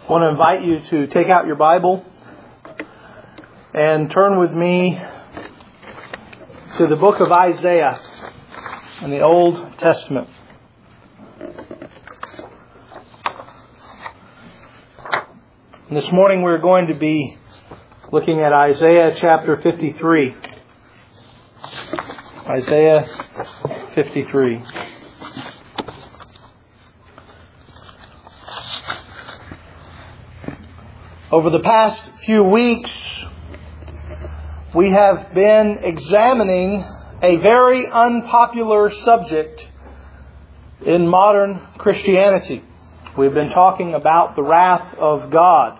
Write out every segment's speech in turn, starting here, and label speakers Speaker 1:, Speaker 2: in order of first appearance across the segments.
Speaker 1: I want to invite you to take out your Bible and turn with me to the book of Isaiah in the Old Testament. And this morning we're going to be looking at Isaiah chapter 53. Isaiah 53. Over the past few weeks, we have been examining a very unpopular subject in modern Christianity. We've been talking about the wrath of God.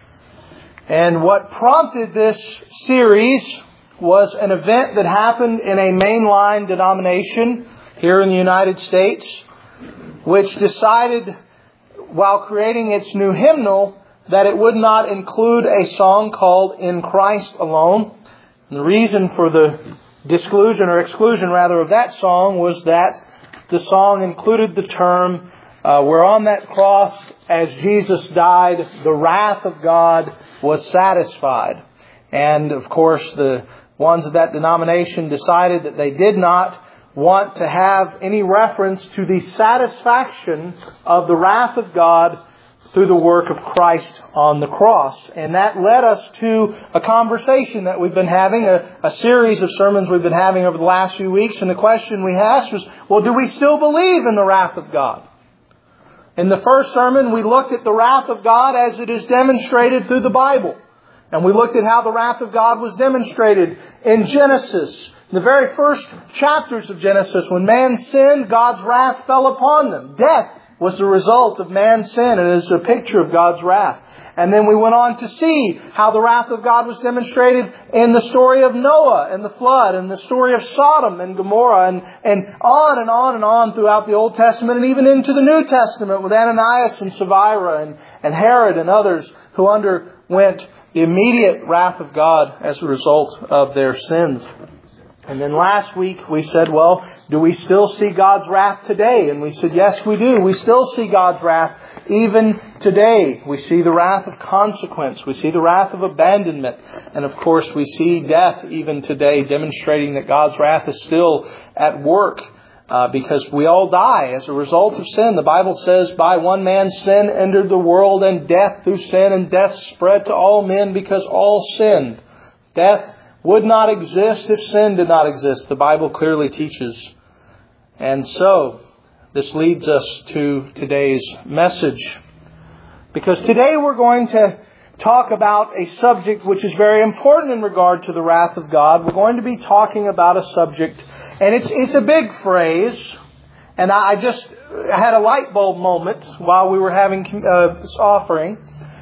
Speaker 1: And what prompted this series was an event that happened in a mainline denomination here in the United States, which decided, while creating its new hymnal, that it would not include a song called In Christ Alone. And the reason for the exclusion of that song was that the song included the term, where on that cross, as Jesus died, the wrath of God was satisfied. And of course, the ones of that denomination decided that they did not want to have any reference to the satisfaction of the wrath of God through the work of Christ on the cross. And that led us to a conversation that we've been having, a series of sermons we've been having over the last few weeks. And the question we asked was, well, do we still believe in the wrath of God? In the first sermon, we looked at the wrath of God as it is demonstrated through the Bible. And we looked at how the wrath of God was demonstrated in Genesis. In the very first chapters of Genesis, when man sinned, God's wrath fell upon them. Death was the result of man's sin, and it is a picture of God's wrath. And then we went on to see how the wrath of God was demonstrated in the story of Noah and the flood, and the story of Sodom and Gomorrah, and on and on and on throughout the Old Testament, and even into the New Testament with Ananias and Sapphira and Herod and others who underwent the immediate wrath of God as a result of their sins. And then last week we said, well, do we still see God's wrath today? And we said, yes, we do. We still see God's wrath even today. We see the wrath of consequence. We see the wrath of abandonment. And of course, we see death even today, demonstrating that God's wrath is still at work. Because we all die as a result of sin. The Bible says, by one man's sin entered the world, and death through sin, and death spread to all men because all sinned. Death would not exist if sin did not exist. The Bible clearly teaches. And so, this leads us to today's message. Because today we're going to talk about a subject which is very important in regard to the wrath of God. We're going to be talking about a subject, and it's a big phrase. And I had a light bulb moment while we were having this offering.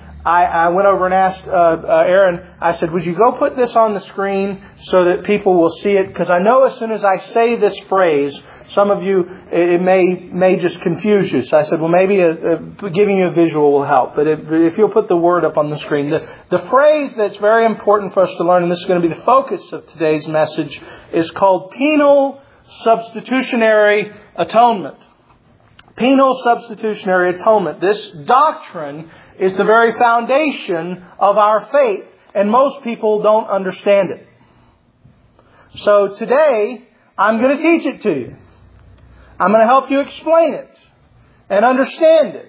Speaker 1: I went over and asked Aaron, I said, would you go put this on the screen so that people will see it? Because I know as soon as I say this phrase, some of you, it may just confuse you. So I said, well, maybe giving you a visual will help. But if you'll put the word up on the screen. The phrase that's very important for us to learn, and this is going to be the focus of today's message, is called penal substitutionary atonement. Penal substitutionary atonement. This doctrine is the very foundation of our faith, and most people don't understand it. So today, I'm going to teach it to you. I'm going to help you explain it and understand it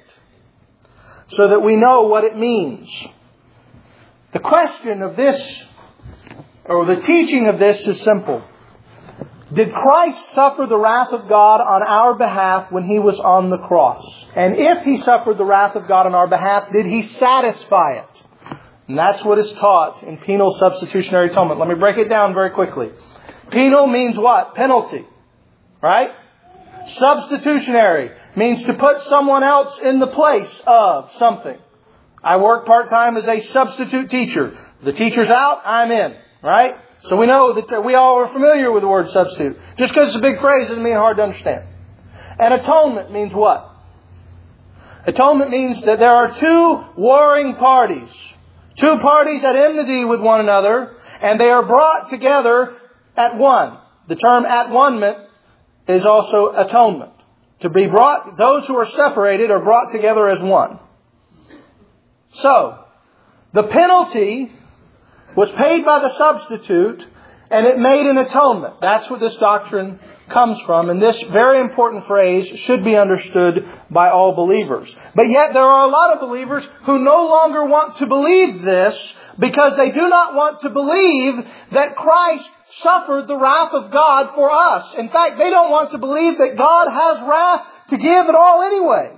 Speaker 1: so that we know what it means. The question of this, or the teaching of this, is simple. Did Christ suffer the wrath of God on our behalf when He was on the cross? And if He suffered the wrath of God on our behalf, did He satisfy it? And that's what is taught in penal substitutionary atonement. Let me break it down very quickly. Penal means what? Penalty. Right? Substitutionary means to put someone else in the place of something. I work part-time as a substitute teacher. The teacher's out, I'm in. Right? So we know that we all are familiar with the word substitute. Just because it's a big phrase doesn't mean hard to understand. And atonement means what? Atonement means that there are two warring parties. Two parties at enmity with one another, and they are brought together at one. The term at-one-ment is also atonement. To be brought, those who are separated are brought together as one. So, the penalty was paid by the substitute, and it made an atonement. That's what this doctrine comes from. And this very important phrase should be understood by all believers. But yet there are a lot of believers who no longer want to believe this because they do not want to believe that Christ suffered the wrath of God for us. In fact, they don't want to believe that God has wrath to give at all anyway.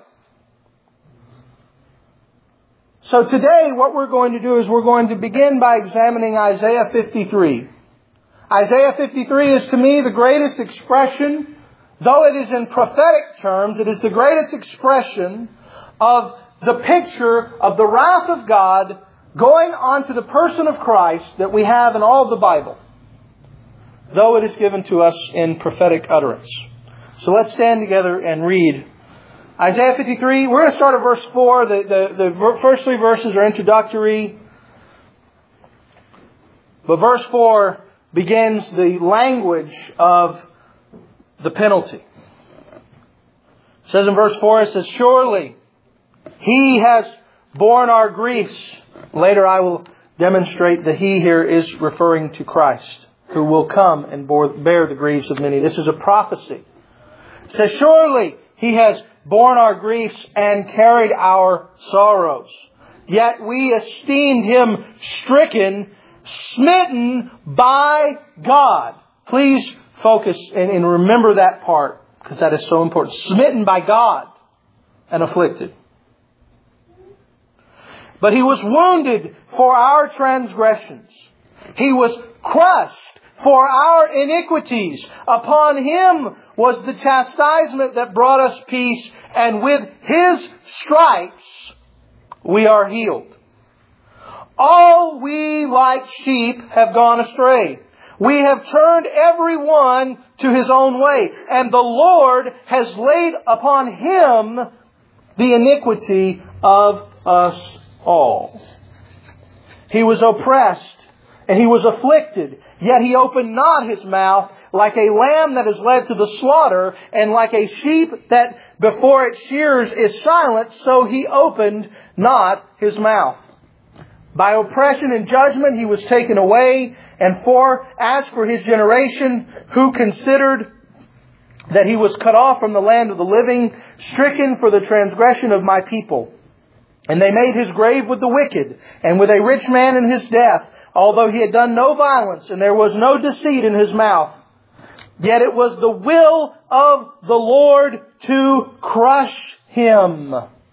Speaker 1: So today what we're going to do is we're going to begin by examining Isaiah 53. Isaiah 53 is to me the greatest expression, though it is in prophetic terms, it is the greatest expression of the picture of the wrath of God going onto the person of Christ that we have in all of the Bible, though it is given to us in prophetic utterance. So let's stand together and read Isaiah 53. We're going to start at verse 4. The first 3 verses are introductory. But verse 4 begins the language of the penalty. It says in verse 4, it says, "Surely He has borne our griefs." Later I will demonstrate that He here is referring to Christ, who will come and bear the griefs of many. This is a prophecy. It says, "Surely He has borne our griefs and carried our sorrows. Yet we esteemed Him stricken, smitten by God." Please focus and remember that part, because that is so important. Smitten by God and afflicted. "But He was wounded for our transgressions. He was crushed for our iniquities. Upon Him was the chastisement that brought us peace, and with His stripes we are healed. All we like sheep have gone astray. We have turned every one to his own way, and the Lord has laid upon Him the iniquity of us all. He was oppressed and He was afflicted, yet He opened not His mouth. Like a lamb that is led to the slaughter, and like a sheep that before its shearers is silent, so He opened not His mouth. By oppression and judgment He was taken away. And as for His generation, who considered that He was cut off from the land of the living, stricken for the transgression of my people. And they made His grave with the wicked, and with a rich man in his death, although he had done no violence, and there was no deceit in his mouth. Yet it was the will of the Lord to crush him.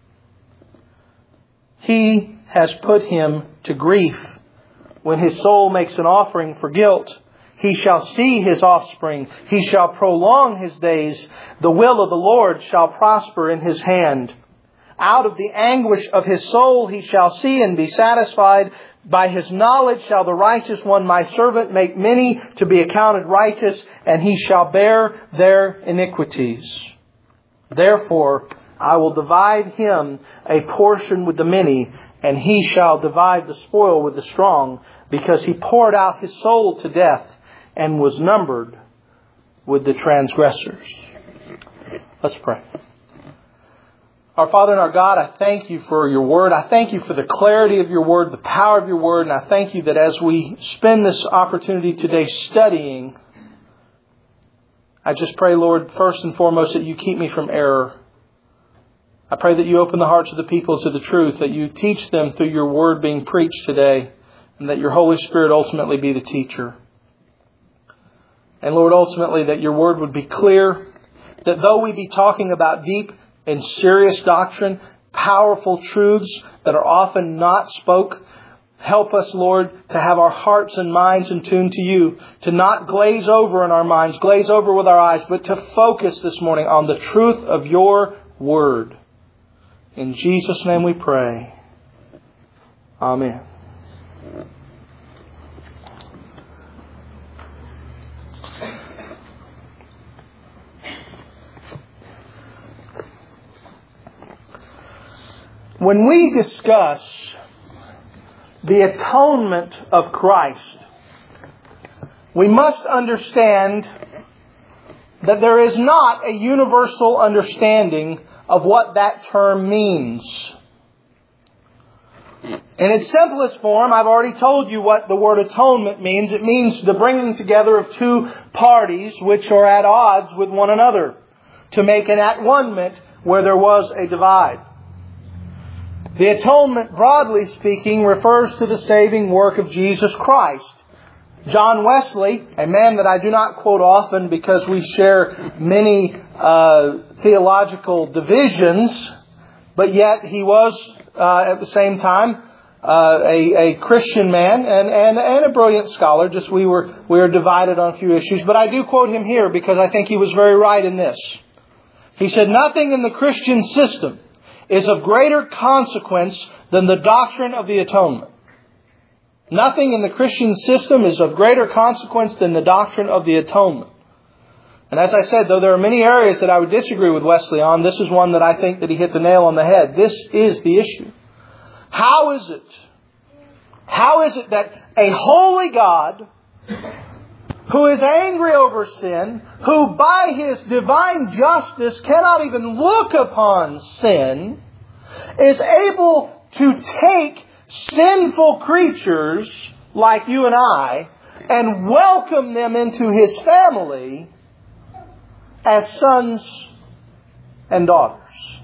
Speaker 1: He has put him to grief. When his soul makes an offering for guilt, he shall see his offspring. He shall prolong his days. The will of the Lord shall prosper in his hand. Out of the anguish of his soul he shall see and be satisfied. By his knowledge shall the righteous one, my servant, make many to be accounted righteous, and he shall bear their iniquities. Therefore I will divide him a portion with the many, and he shall divide the spoil with the strong, because he poured out his soul to death and was numbered with the transgressors. Let's pray. Our Father and our God, I thank You for Your Word. I thank You for the clarity of Your Word, the power of Your Word. And I thank You that as we spend this opportunity today studying, I just pray, Lord, first and foremost, that You keep me from error. I pray that You open the hearts of the people to the truth, that You teach them through Your Word being preached today, and that Your Holy Spirit ultimately be the teacher. And Lord, ultimately that Your Word would be clear, that though we be talking about deep and serious doctrine, powerful truths that are often not spoke, help us, Lord, to have our hearts and minds in tune to You, to not glaze over in our minds, glaze over with our eyes, but to focus this morning on the truth of Your Word. In Jesus' name we pray. Amen. When we discuss the atonement of Christ, we must understand that there is not a universal understanding of what that term means. In its simplest form, I've already told you what the word atonement means. It means the bringing together of two parties which are at odds with one another, to make an at-one-ment where there was a divide. The atonement, broadly speaking, refers to the saving work of Jesus Christ. John Wesley, a man that I do not quote often because we share many theological divisions, but yet he was at the same time a Christian man and a brilliant scholar. Just we were divided on a few issues, but I do quote him here because I think he was very right in this. He said, "Nothing in the Christian system is of greater consequence than the doctrine of the atonement." Nothing in the Christian system is of greater consequence than the doctrine of the atonement. And as I said, though there are many areas that I would disagree with Wesley on, this is one that I think that he hit the nail on the head. This is the issue. How is it that a holy God, who is angry over sin, who by His divine justice cannot even look upon sin, is able to take sinful creatures like you and I and welcome them into His family as sons and daughters?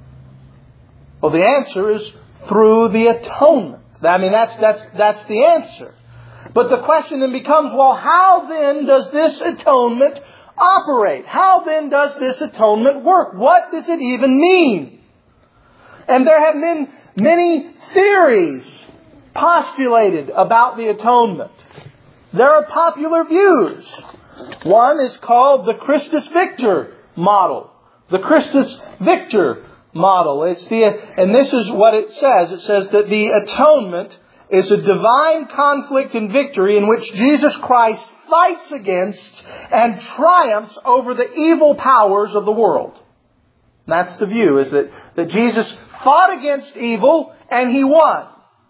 Speaker 1: Well, the answer is through the atonement. I mean, that's the answer. But the question then becomes, well, how then does this atonement operate? How then does this atonement work? What does it even mean? And there have been many theories postulated about the atonement. There are popular views. One is called the Christus Victor model. The Christus Victor model. And this is what it says. It says that the atonement is a divine conflict and victory in which Jesus Christ fights against and triumphs over the evil powers of the world. That's the view, is that Jesus fought against evil and He won.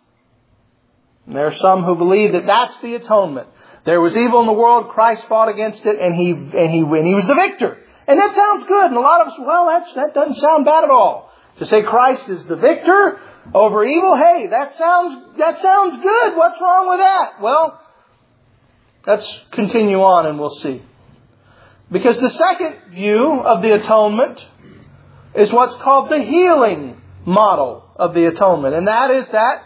Speaker 1: And there are some who believe that that's the atonement. There was evil in the world, Christ fought against it, and He was the victor. And that sounds good. And a lot of us, well, that doesn't sound bad at all. To say Christ is the victor over evil, hey, that sounds good. What's wrong with that? Well, let's continue on and we'll see. Because the second view of the atonement is what's called the healing model of the atonement. And that is that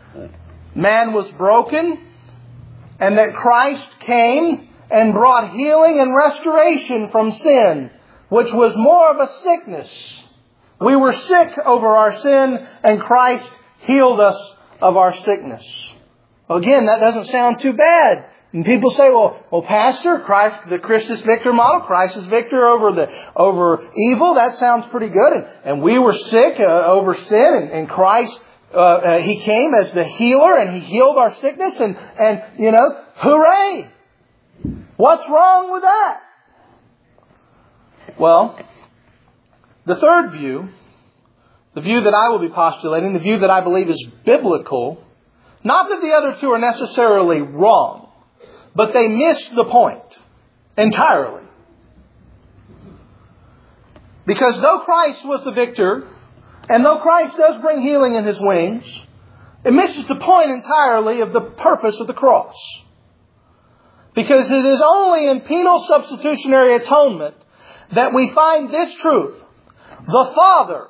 Speaker 1: man was broken and that Christ came and brought healing and restoration from sin, which was more of a sickness. We were sick over our sin and Christ healed us of our sickness. Well, again, that doesn't sound too bad. And people say, well, Pastor, Christ, the Christus Victor model, Christ is victor over evil. That sounds pretty good. And we were sick over sin, and Christ, He came as the healer, and He healed our sickness. And hooray! What's wrong with that? Well, the third view, the view that I will be postulating, the view that I believe is biblical, not that the other two are necessarily wrong, but they miss the point entirely. Because though Christ was the victor, and though Christ does bring healing in His wings, it misses the point entirely of the purpose of the cross. Because it is only in penal substitutionary atonement that we find this truth. The Father,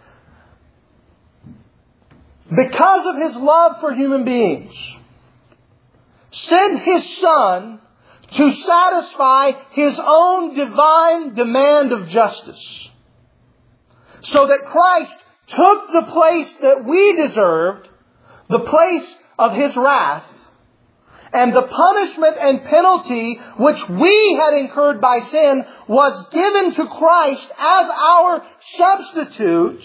Speaker 1: because of His love for human beings, sent His Son to satisfy His own divine demand of justice. So that Christ took the place that we deserved, the place of His wrath, and the punishment and penalty which we had incurred by sin was given to Christ as our substitute,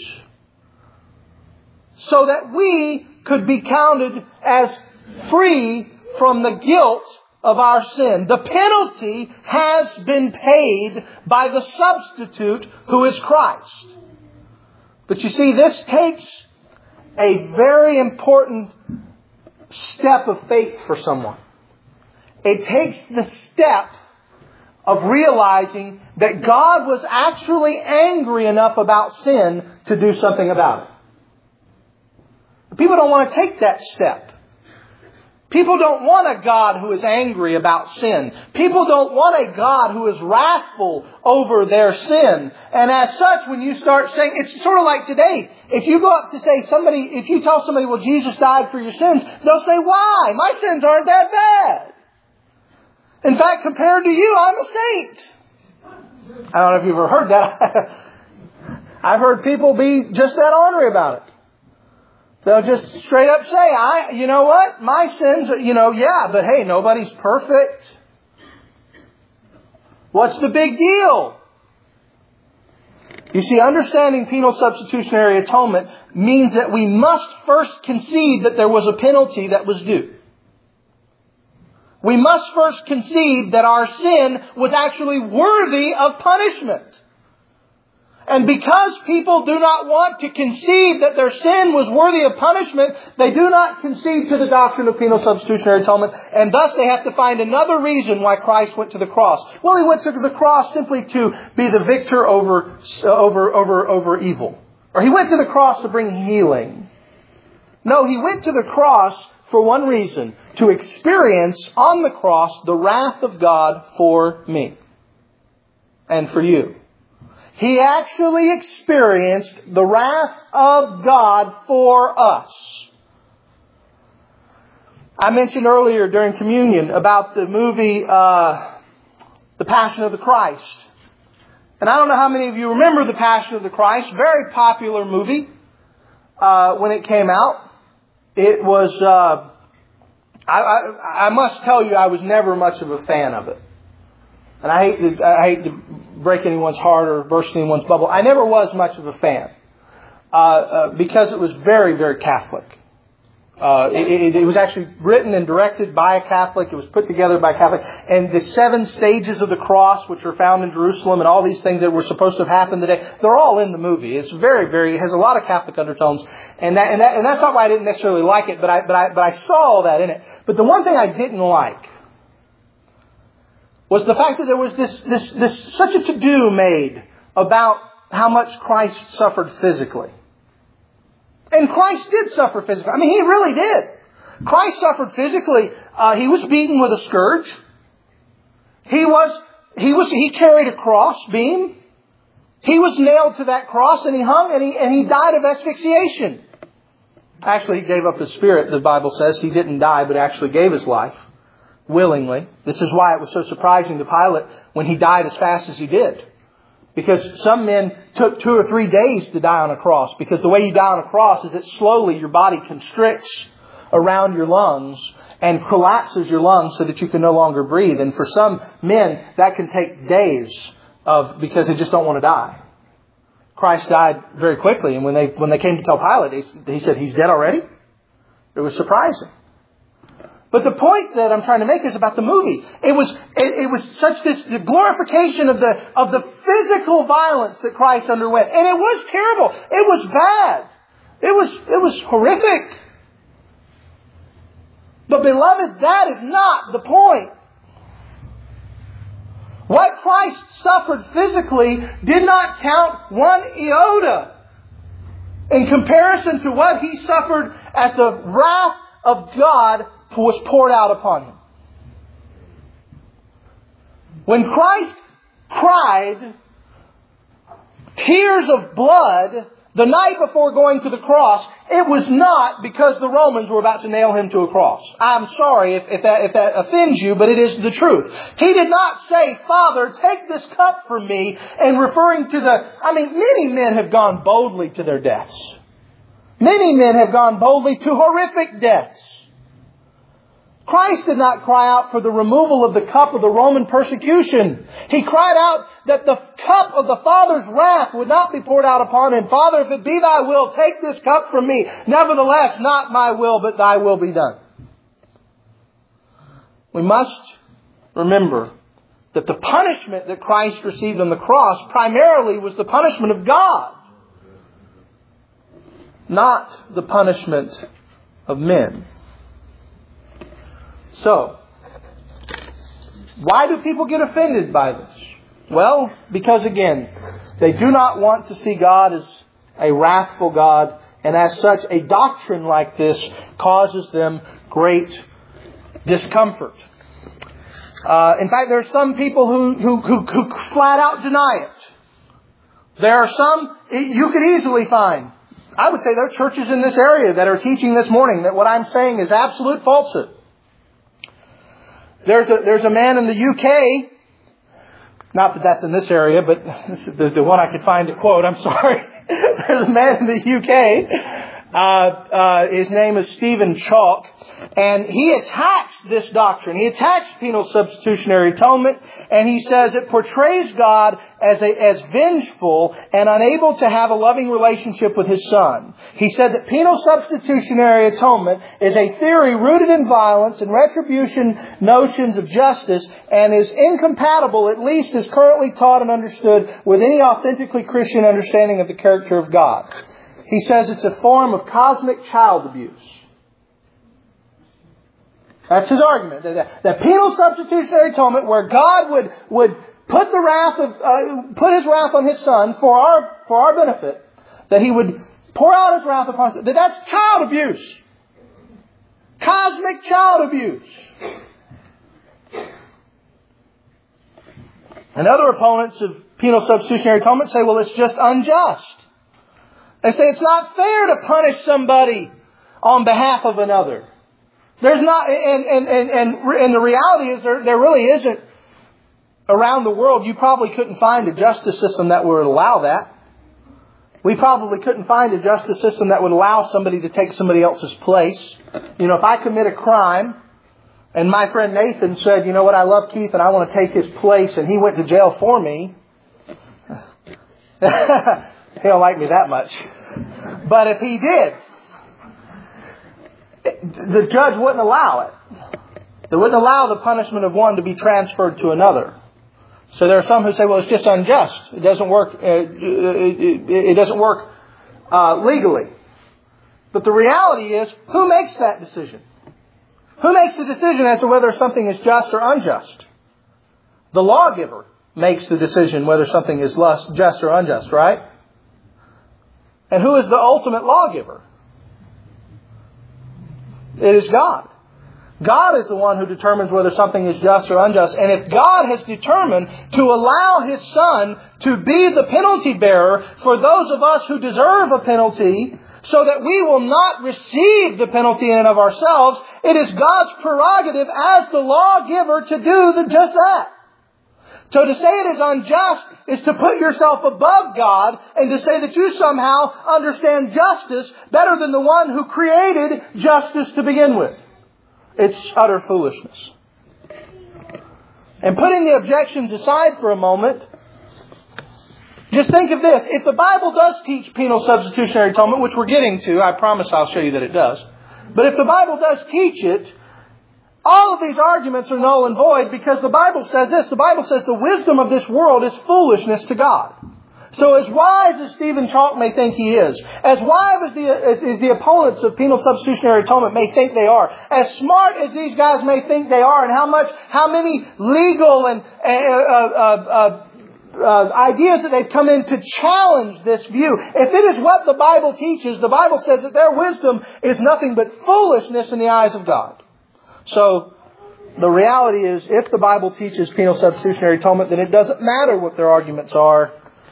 Speaker 1: so that we could be counted as free from the guilt of our sin. The penalty has been paid by the substitute who is Christ. But you see, this takes a very important step of faith for someone. It takes the step of realizing that God was actually angry enough about sin to do something about it. People don't want to take that step. People don't want a God who is angry about sin. People don't want a God who is wrathful over their sin. And as such, when you start saying, it's sort of like today, if you go up to say if you tell somebody, well, Jesus died for your sins, they'll say, why? My sins aren't that bad. In fact, compared to you, I'm a saint. I don't know if you've ever heard that. I've heard people be just that ornery about it. They'll just straight up say, you know what? My sins are, but hey, nobody's perfect. What's the big deal? You see, understanding penal substitutionary atonement means that we must first concede that there was a penalty that was due. We must first concede that our sin was actually worthy of punishment. And because people do not want to concede that their sin was worthy of punishment, they do not concede to the doctrine of penal substitutionary atonement, and thus they have to find another reason why Christ went to the cross. Well, He went to the cross simply to be the victor over evil. Or He went to the cross to bring healing. No, He went to the cross for one reason: to experience on the cross the wrath of God for me and for you. He actually experienced the wrath of God for us. I mentioned earlier during communion about the movie The Passion of the Christ. And I don't know how many of you remember The Passion of the Christ. Very popular movie when it came out. It was, I must tell you, I was never much of a fan of it. And I hate to break anyone's heart or burst anyone's bubble. I never was much of a fan. Because it was very, very Catholic. It was actually written and directed by a Catholic. It was put together by a Catholic. And the 7 stages of the cross, which are found in Jerusalem, and all these things that were supposed to have happened today, they're all in the movie. It's it has a lot of Catholic undertones. And that's not why I didn't necessarily like it, but I saw all that in it. But the one thing I didn't like was the fact that there was this such a to-do made about how much Christ suffered physically. And Christ did suffer physically. I mean, He really did. Christ suffered physically. He was beaten with a scourge. He carried a cross beam. He was nailed to that cross and He hung and he died of asphyxiation. Actually, He gave up His spirit, the Bible says. He didn't die, but actually gave His life. Willingly. This is why it was so surprising to Pilate when He died as fast as He did. Because some men took 2 or 3 days to die on a cross. Because the way you die on a cross is that slowly your body constricts around your lungs and collapses your lungs so that you can no longer breathe. And for some men, that can take days because they just don't want to die. Christ died very quickly. And when they came to tell Pilate, he said, "He's dead already?" It was surprising. But the point that I'm trying to make is about the movie. It was such the glorification of the physical violence that Christ underwent. And it was terrible. It was bad. It was horrific. But beloved, that is not the point. What Christ suffered physically did not count one iota in comparison to what He suffered as the wrath of God was poured out upon Him. When Christ cried tears of blood the night before going to the cross, it was not because the Romans were about to nail Him to a cross. I'm sorry if that offends you, but it is the truth. He did not say, "Father, take this cup from me," and referring to many men have gone boldly to their deaths. Many men have gone boldly to horrific deaths. Christ did not cry out for the removal of the cup of the Roman persecution. He cried out that the cup of the Father's wrath would not be poured out upon Him. "Father, if it be Thy will, take this cup from me. Nevertheless, not my will, but Thy will be done." We must remember that the punishment that Christ received on the cross primarily was the punishment of God, not the punishment of men. So, why do people get offended by this? Well, because again, they do not want to see God as a wrathful God, And as such, a doctrine like this causes them great discomfort. In fact, there are some people who flat out deny it. There are some you could easily find. I would say there are churches in this area that are teaching this morning that what I'm saying is absolute falsehood. There's a man in the UK, not that that's in this area, but this is the one I could find to quote. I'm sorry. There's a man in the UK. His name is Stephen Chalk. And he attacks this doctrine. He attacks penal substitutionary atonement. And he says it portrays God as vengeful and unable to have a loving relationship with His Son. He said that penal substitutionary atonement is a theory rooted in violence and retribution notions of justice and is incompatible, at least as currently taught and understood, with any authentically Christian understanding of the character of God. He says it's a form of cosmic child abuse. That's his argument. That penal substitutionary atonement, where God would put put His wrath on His Son for our benefit, that He would pour out His wrath upon us. That's child abuse, cosmic child abuse. And other opponents of penal substitutionary atonement say, well, it's just unjust. They say it's not fair to punish somebody on behalf of another. There's not, and the reality is there really isn't around the world. You probably couldn't find a justice system that would allow that. We probably couldn't find a justice system that would allow somebody to take somebody else's place. You know, if I commit a crime and my friend Nathan said, you know what, I love Keith and I want to take his place, and he went to jail for me, he don't like me that much. But if he did, the judge wouldn't allow it. They wouldn't allow the punishment of one to be transferred to another. So there are some who say, well, it's just unjust. It doesn't work. It doesn't work legally. But the reality is, who makes that decision? Who makes the decision as to whether something is just or unjust? The lawgiver makes the decision whether something is just or unjust, right? And who is the ultimate lawgiver? It is God. God is the one who determines whether something is just or unjust. And if God has determined to allow His Son to be the penalty bearer for those of us who deserve a penalty, so that we will not receive the penalty in and of ourselves, it is God's prerogative as the lawgiver to do just that. So to say it is unjust is to put yourself above God and to say that you somehow understand justice better than the one who created justice to begin with. It's utter foolishness. And putting the objections aside for a moment, just think of this. If the Bible does teach penal substitutionary atonement, which we're getting to, I promise I'll show you that it does. But if the Bible does teach it, all of these arguments are null and void, because the Bible says this. The Bible says the wisdom of this world is foolishness to God. So as wise as Stephen Chalk may think he is, as wise as the opponents of penal substitutionary atonement may think they are, as smart as these guys may think they are, and how many legal and ideas that they've come in to challenge this view. If it is what the Bible teaches, the Bible says that their wisdom is nothing but foolishness in the eyes of God. So, the reality is, if the Bible teaches penal substitutionary atonement, then it doesn't matter what their arguments are.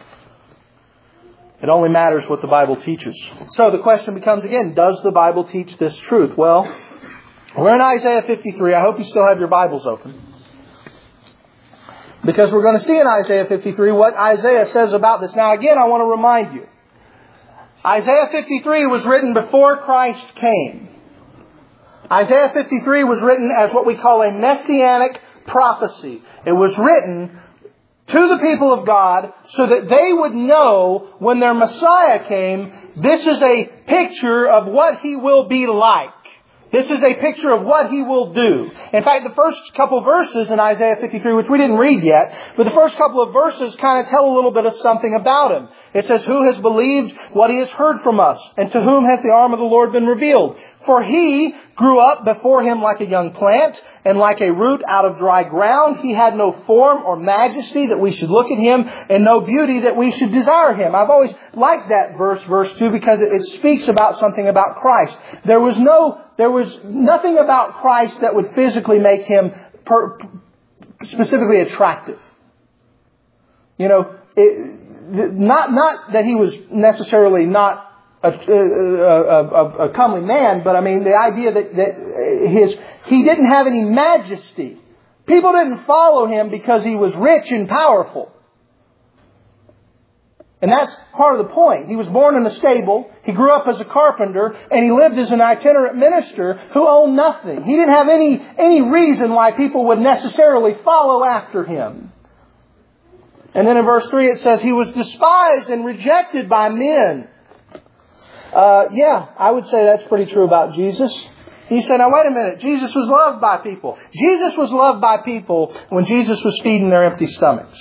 Speaker 1: It only matters what the Bible teaches. So the question becomes again, does the Bible teach this truth? Well, we're in Isaiah 53. I hope you still have your Bibles open. Because we're going to see in Isaiah 53 what Isaiah says about this. Now again, I want to remind you. Isaiah 53 was written before Christ came. Isaiah 53 was written as what we call a messianic prophecy. It was written to the people of God so that they would know when their Messiah came, this is a picture of what He will be like. This is a picture of what He will do. In fact, the first couple verses in Isaiah 53, which we didn't read yet, but the first couple of verses kind of tell a little bit of something about Him. It says, who has believed what He has heard from us? And to whom has the arm of the Lord been revealed? For He grew up before him like a young plant and like a root out of dry ground. He had no form or majesty that we should look at him, and no beauty that we should desire him. I've always liked that verse 2, because it speaks about something about Christ. There was nothing about Christ that would physically make him specifically attractive. You know, not that he was necessarily not a comely man, but I mean the idea that he didn't have any majesty. People didn't follow him because he was rich and powerful. And that's part of the point. He was born in a stable, he grew up as a carpenter, and he lived as an itinerant minister who owned nothing. He didn't have any reason why people would necessarily follow after him. And then in verse 3 it says, he was despised and rejected by men. I would say that's pretty true about Jesus. He said, now wait a minute, Jesus was loved by people. Jesus was loved by people when Jesus was feeding their empty stomachs.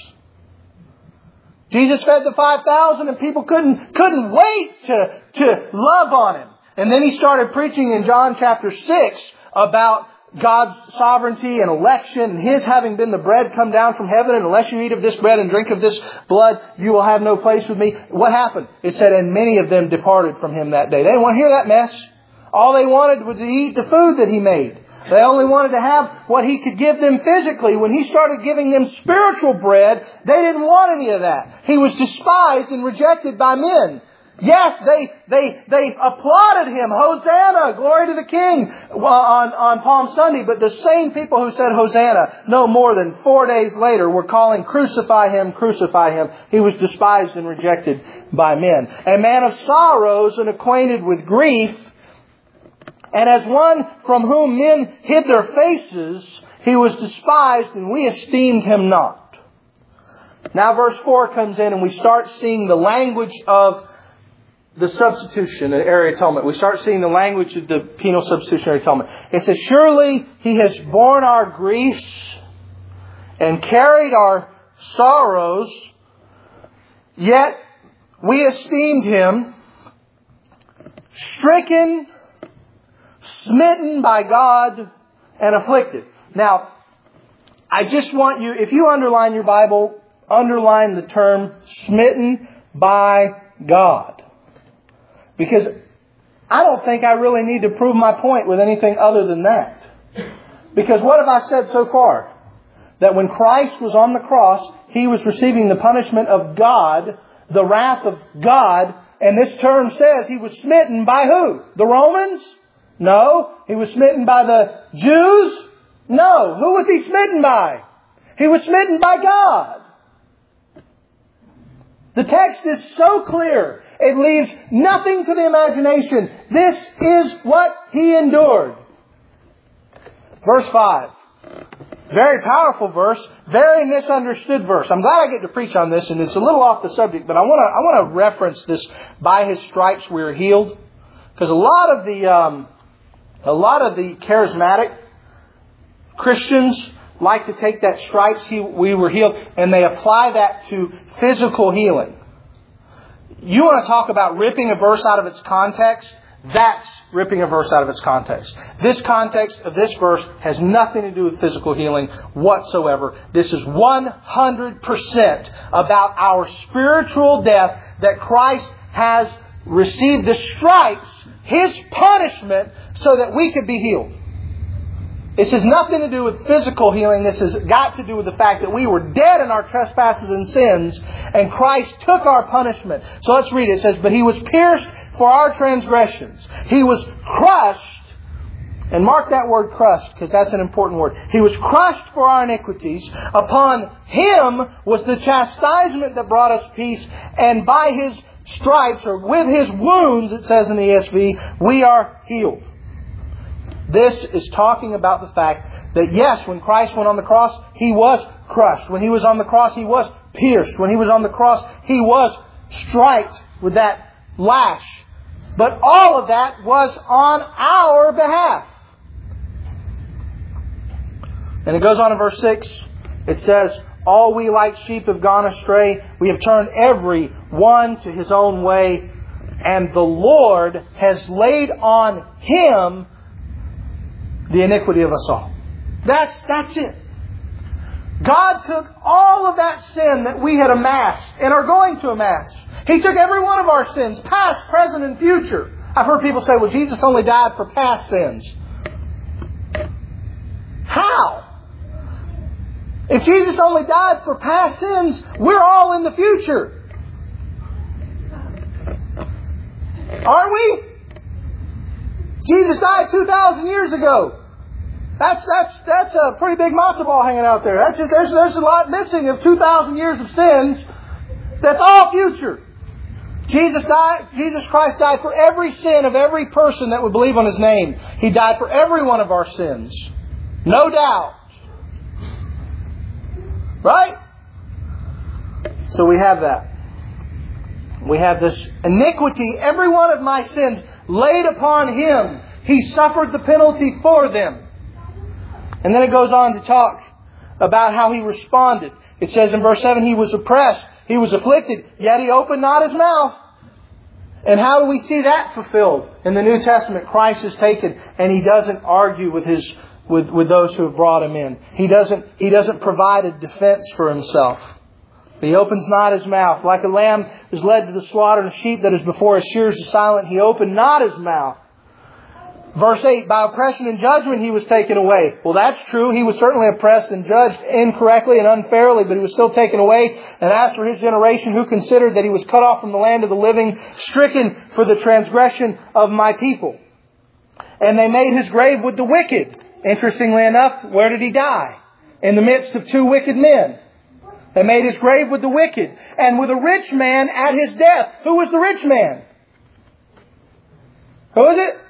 Speaker 1: Jesus fed the 5,000 and people couldn't wait to love on Him. And then He started preaching in John chapter 6 about God's sovereignty and election, and His having been the bread come down from heaven, and unless you eat of this bread and drink of this blood, you will have no place with me. What happened? It said, and many of them departed from Him that day. They didn't want to hear that mess. All they wanted was to eat the food that He made. They only wanted to have what He could give them physically. When He started giving them spiritual bread, they didn't want any of that. He was despised and rejected by men. Yes, they applauded Him. Hosanna, glory to the King, on Palm Sunday. But the same people who said Hosanna, no more than 4 days later, were calling, crucify Him, crucify Him. He was despised and rejected by men. A man of sorrows and acquainted with grief, and as one from whom men hid their faces, He was despised, and we esteemed Him not. Now verse 4 comes in, and we start seeing the language of the substitutionary atonement. We start seeing the language of the penal substitutionary atonement. It says, surely He has borne our griefs and carried our sorrows, yet we esteemed Him stricken, smitten by God, and afflicted. Now, I just want you, if you underline your Bible, underline the term smitten by God. Because I don't think I really need to prove my point with anything other than that. Because what have I said so far? That when Christ was on the cross, He was receiving the punishment of God, the wrath of God, and this term says He was smitten by who? The Romans? No. He was smitten by the Jews? No. Who was He smitten by? He was smitten by God. The text is so clear. It leaves nothing to the imagination. This is what He endured. Verse 5. Very powerful verse. Very misunderstood verse. I'm glad I get to preach on this, and it's a little off the subject, but I want to reference this, by His stripes we are healed. Because a lot of the charismatic Christians like to take that stripes we were healed, and they apply that to physical healing. You want to talk about ripping a verse out of its context? That's ripping a verse out of its context. This context of this verse has nothing to do with physical healing whatsoever. This is 100% about our spiritual death, that Christ has received the stripes, His punishment, so that we could be healed. This has nothing to do with physical healing. This has got to do with the fact that we were dead in our trespasses and sins, and Christ took our punishment. So let's read it. It says, but He was pierced for our transgressions. He was crushed. And mark that word crushed, because that's an important word. He was crushed for our iniquities. Upon Him was the chastisement that brought us peace. And by His stripes, or with His wounds, it says in the ESV, we are healed. This is talking about the fact that yes, when Christ went on the cross, He was crushed. When He was on the cross, He was pierced. When He was on the cross, He was striped with that lash. But all of that was on our behalf. And it goes on in verse 6. It says, all we like sheep have gone astray. We have turned every one to his own way. And the Lord has laid on Him the iniquity of us all. That's it. God took all of that sin that we had amassed and are going to amass. He took every one of our sins, past, present, and future. I've heard people say, well, Jesus only died for past sins. How? If Jesus only died for past sins, we're all in the future. Aren't we? Jesus died 2,000 years ago. That's a pretty big matzo ball hanging out there. There's a lot missing of 2,000 years of sins. That's all future. Jesus Christ died for every sin of every person that would believe on His name. He died for every one of our sins. No doubt. Right? So we have that. We have this iniquity, every one of my sins laid upon Him. He suffered the penalty for them. And then it goes on to talk about how He responded. It says in verse 7, He was oppressed, He was afflicted, yet He opened not His mouth. And how do we see that fulfilled? In the New Testament, Christ is taken and He doesn't argue with those who have brought Him in. He doesn't provide a defense for Himself. He opens not His mouth. Like a lamb is led to the slaughter, and a sheep that is before His shears is silent, He opened not His mouth. Verse 8, by oppression and judgment He was taken away. Well, that's true. He was certainly oppressed and judged incorrectly and unfairly, but He was still taken away. And as for His generation, who considered that He was cut off from the land of the living, stricken for the transgression of my people. And they made His grave with the wicked. Interestingly enough, where did He die? In the midst of two wicked men. They made His grave with the wicked. And with a rich man at His death. Who was the rich man? Who is it?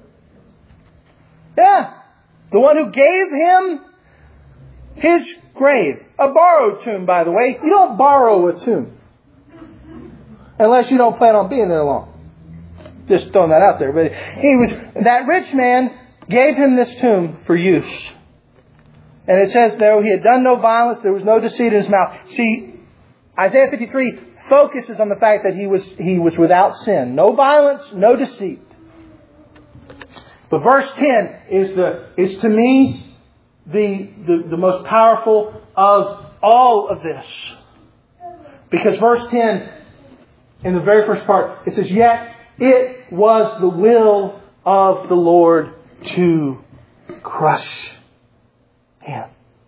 Speaker 1: Yeah. The one who gave Him His grave. A borrowed tomb, by the way. You don't borrow a tomb. Unless you don't plan on being there long. Just throwing that out there. But that rich man gave Him this tomb for use. And it says, though He had done no violence, there was no deceit in His mouth. See, Isaiah 53 focuses on the fact that He was without sin. No violence, no deceit. But verse 10 is to me the most powerful of all of this. Because verse 10, in the very first part, it says, yet it was the will of the Lord to crush Him.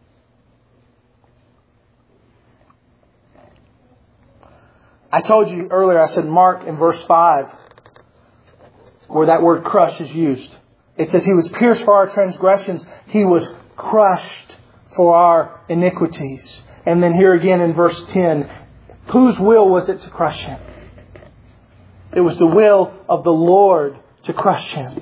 Speaker 1: I told you earlier, I said Mark in verse 5, where that word crush is used. It says He was pierced for our transgressions. He was crushed for our iniquities. And then here again in verse 10, whose will was it to crush Him? It was the will of the Lord to crush Him.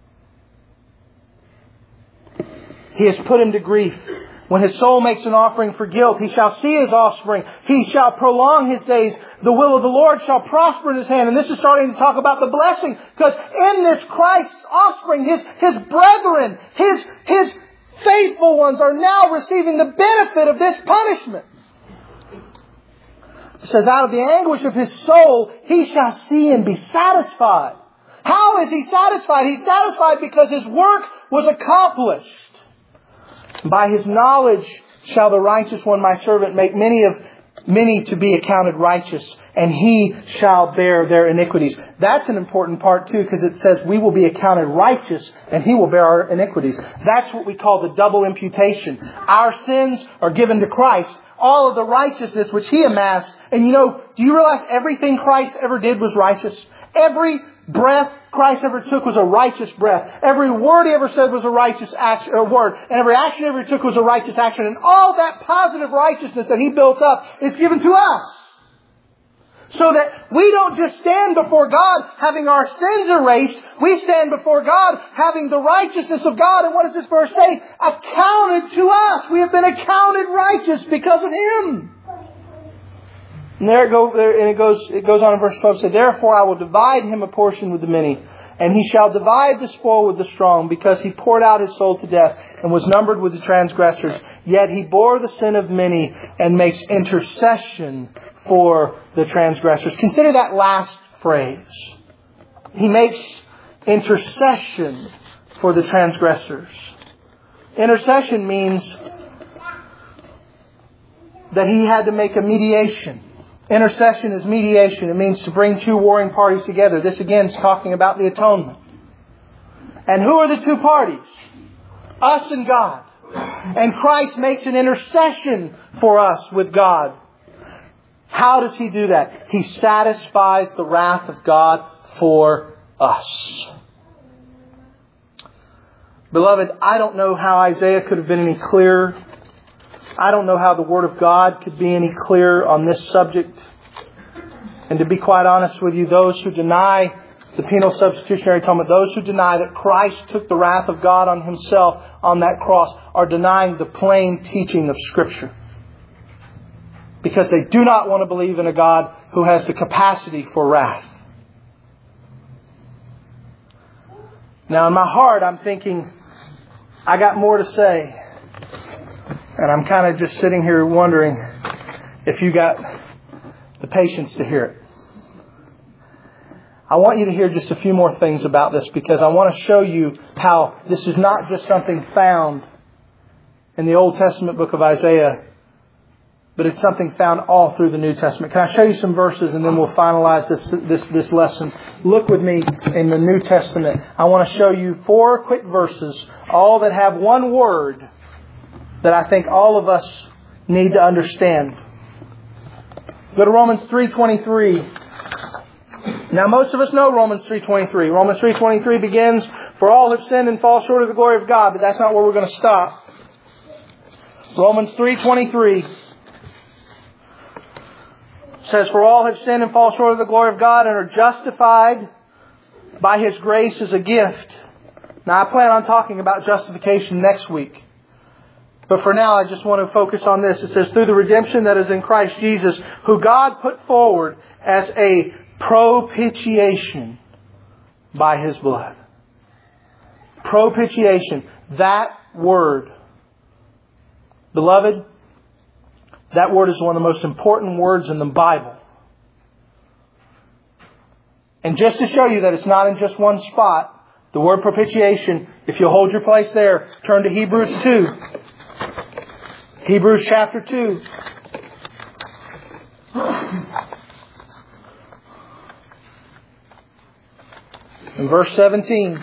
Speaker 1: He has put Him to grief. When His soul makes an offering for guilt, He shall see His offspring. He shall prolong His days. The will of the Lord shall prosper in His hand. And this is starting to talk about the blessing. Because in this Christ's offspring, His brethren, His faithful ones are now receiving the benefit of this punishment. It says, out of the anguish of His soul, He shall see and be satisfied. How is He satisfied? He's satisfied because His work was accomplished. By His knowledge shall the righteous one, my servant, make many to be accounted righteous, and He shall bear their iniquities. That's an important part too, because it says we will be accounted righteous, and He will bear our iniquities. That's what we call the double imputation. Our sins are given to Christ. All of the righteousness which He amassed. And do you realize everything Christ ever did was righteous? Every breath Christ ever took was a righteous breath. Every word He ever said was a righteous word. And every action He ever took was a righteous action. And all that positive righteousness that He built up is given to us. So that we don't just stand before God having our sins erased. We stand before God having the righteousness of God. And what does this verse say? Accounted to us. We have been accounted righteous because of Him. And it goes on in verse 12. So therefore I will divide Him a portion with the many, and He shall divide the spoil with the strong, because He poured out His soul to death and was numbered with the transgressors. Yet He bore the sin of many and makes intercession for the transgressors. Consider that last phrase. He makes intercession for the transgressors. Intercession means that He had to make a mediation. Intercession is mediation. It means to bring two warring parties together. This again is talking about the atonement. And who are the two parties? Us and God. And Christ makes an intercession for us with God. How does He do that? He satisfies the wrath of God for us. Beloved, I don't know how Isaiah could have been any clearer. I don't know how the Word of God could be any clearer on this subject. And to be quite honest with you, those who deny the penal substitutionary atonement, those who deny that Christ took the wrath of God on Himself on that cross, are denying the plain teaching of Scripture. Because they do not want to believe in a God who has the capacity for wrath. Now in my heart I'm thinking, I got more to say. And I'm kind of just sitting here wondering if you got the patience to hear it. I want you to hear just a few more things about this, because I want to show you how this is not just something found in the Old Testament book of Isaiah, but it's something found all through the New Testament. Can I show you some verses and then we'll finalize this lesson? Look with me in the New Testament. I want to show you 4 quick verses, all that have one word that I think all of us need to understand. Go to Romans 3:23. Now most of us know Romans 3:23. Romans 3:23 begins, "For all have sinned and fall short of the glory of God." But that's not where we're going to stop. Romans 3:23 says, "For all have sinned and fall short of the glory of God and are justified by His grace as a gift." Now I plan on talking about justification next week. But for now, I just want to focus on this. It says, "Through the redemption that is in Christ Jesus, who God put forward as a propitiation by His blood." Propitiation. That word. Beloved, that word is one of the most important words in the Bible. And just to show you that it's not in just one spot, the word propitiation, if you'll hold your place there, turn to Hebrews 2. Hebrews chapter 2. In verse 17.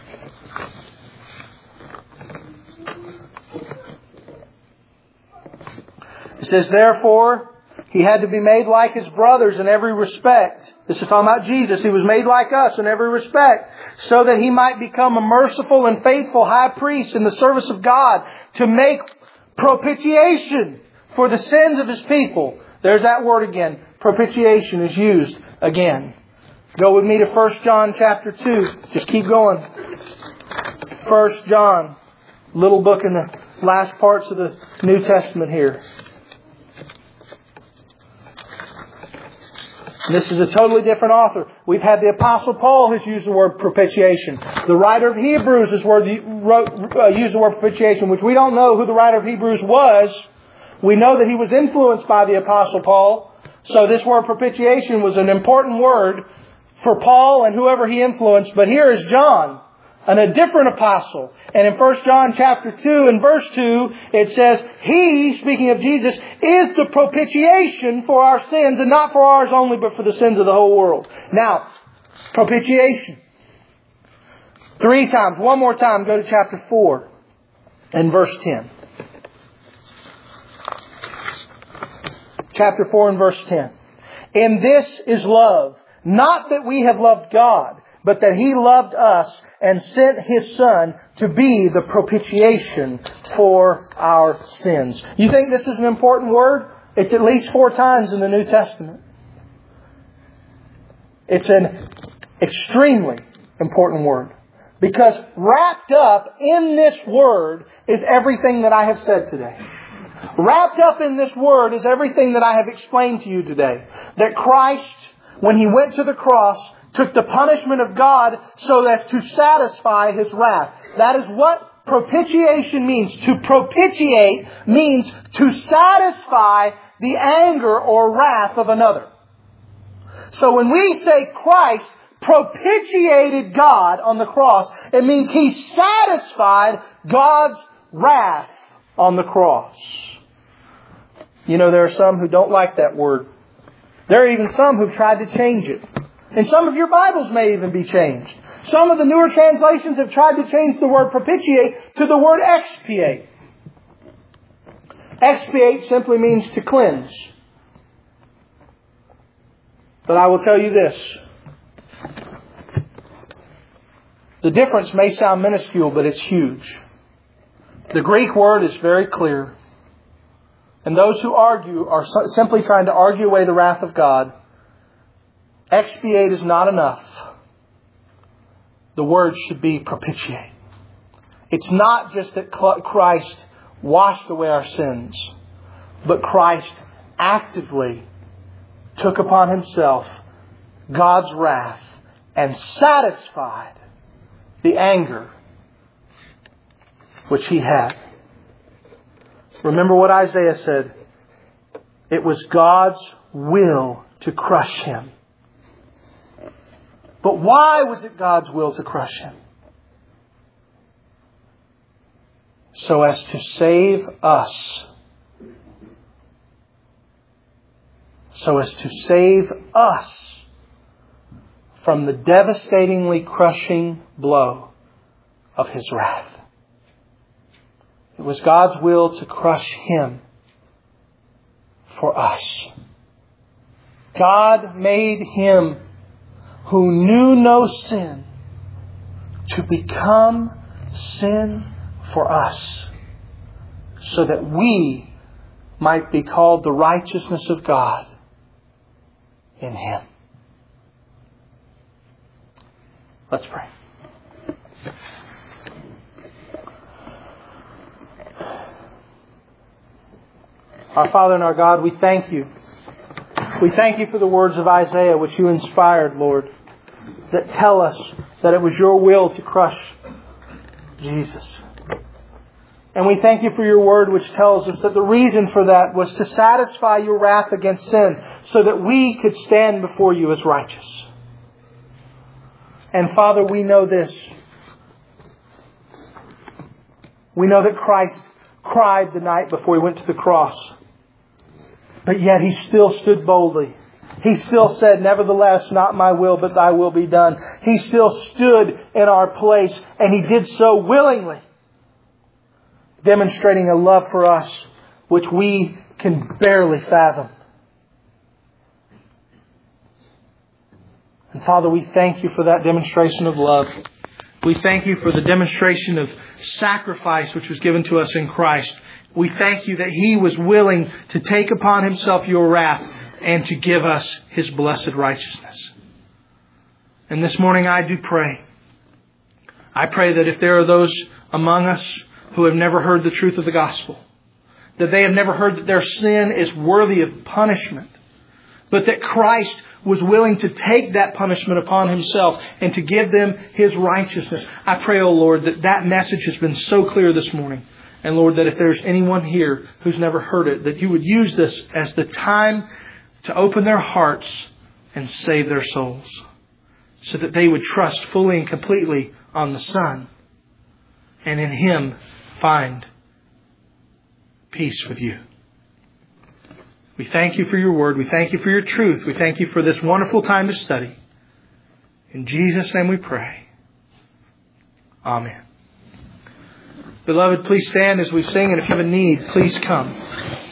Speaker 1: It says, "Therefore, He had to be made like His brothers in every respect." This is talking about Jesus. He was made like us in every respect, so that He might become a merciful and faithful high priest in the service of God, to make propitiation for the sins of His people. There's that word again. Propitiation is used again. Go with me to 1 John chapter 2. Just keep going. 1 John, little book in the last parts of the New Testament here. This is a totally different author. We've had the Apostle Paul has used the word propitiation. The writer of Hebrews has used the word propitiation, which we don't know who the writer of Hebrews was. We know that he was influenced by the Apostle Paul. So this word propitiation was an important word for Paul and whoever he influenced. But here is John, and a different apostle. And in 1 John chapter 2 and verse 2, it says, He, speaking of Jesus, is the propitiation for our sins, and not for ours only, but for the sins of the whole world. Now, propitiation. 3 times. One more time, go to chapter 4 and verse 10. Chapter 4 and verse 10. "In this is love, not that we have loved God, but that He loved us and sent His Son to be the propitiation for our sins." You think this is an important word? It's at least 4 times in the New Testament. It's an extremely important word. Because wrapped up in this word is everything that I have said today. Wrapped up in this word is everything that I have explained to you today. That Christ, when He went to the cross, took the punishment of God so as to satisfy His wrath. That is what propitiation means. To propitiate means to satisfy the anger or wrath of another. So when we say Christ propitiated God on the cross. It means He satisfied God's wrath on the cross. You know, there are some who don't like that word. There are even some who've tried to change it. And some of your Bibles may even be changed. Some of the newer translations have tried to change the word propitiate to the word expiate. Expiate simply means to cleanse. But I will tell you this. The difference may sound minuscule, but it's huge. The Greek word is very clear. And those who argue are simply trying to argue away the wrath of God. Expiate is not enough. The word should be propitiate. It's not just that Christ washed away our sins, but Christ actively took upon Himself God's wrath and satisfied the anger which He had. Remember what Isaiah said. It was God's will to crush Him. But why was it God's will to crush Him? So as to save us. So as to save us from the devastatingly crushing blow of His wrath. It was God's will to crush Him for us. God made Him who knew no sin to become sin for us, so that we might be called the righteousness of God in Him. Let's pray. Our Father and our God, we thank You. We thank You for the words of Isaiah which You inspired, Lord, that tell us that it was Your will to crush Jesus. And we thank You for Your word which tells us that the reason for that was to satisfy Your wrath against sin so that we could stand before You as righteous. And Father, we know this. We know that Christ cried the night before He went to the cross. But yet He still stood boldly. He still said, nevertheless, not my will, but Thy will be done. He still stood in our place, and He did so willingly, demonstrating a love for us which we can barely fathom. And Father, we thank You for that demonstration of love. We thank You for the demonstration of sacrifice which was given to us in Christ. We thank You that He was willing to take upon Himself Your wrath and to give us His blessed righteousness. And this morning I do pray. I pray that if there are those among us who have never heard the truth of the gospel, that they have never heard that their sin is worthy of punishment, but that Christ was willing to take that punishment upon Himself and to give them His righteousness. I pray, O Lord, that that message has been so clear this morning. And Lord, that if there's anyone here who's never heard it, that You would use this as the time to open their hearts and save their souls, so that they would trust fully and completely on the Son, and in Him find peace with You. We thank You for Your word. We thank You for Your truth. We thank You for this wonderful time to study. In Jesus' name we pray. Amen. Beloved, please stand as we sing, and if you have a need, please come.